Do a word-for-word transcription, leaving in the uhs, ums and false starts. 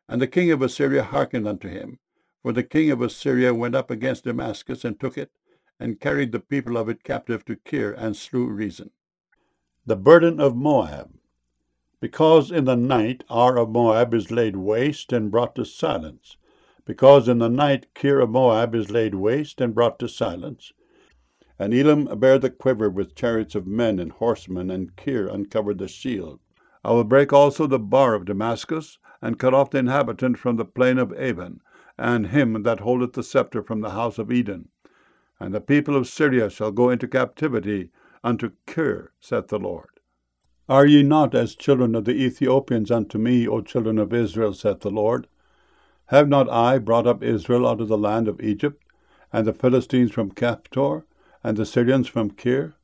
And the king of Assyria hearkened unto him. For the king of Assyria went up against Damascus, and took it, and carried the people of it captive to Kir, and slew Rezin. The burden of Moab. Because in the night Ar of Moab is laid waste and brought to silence. Because in the night Kir of Moab is laid waste and brought to silence. And Elam bare the quiver with chariots of men and horsemen, and Kir uncovered the shield. I will break also the bar of Damascus, and cut off the inhabitant from the plain of Avon, and him that holdeth the scepter from the house of Eden. And the people of Syria shall go into captivity unto Kir, saith the Lord. Are ye not as children of the Ethiopians unto me, O children of Israel, saith the Lord? Have not I brought up Israel out of the land of Egypt, and the Philistines from Caphtor, and the Syrians from Kir?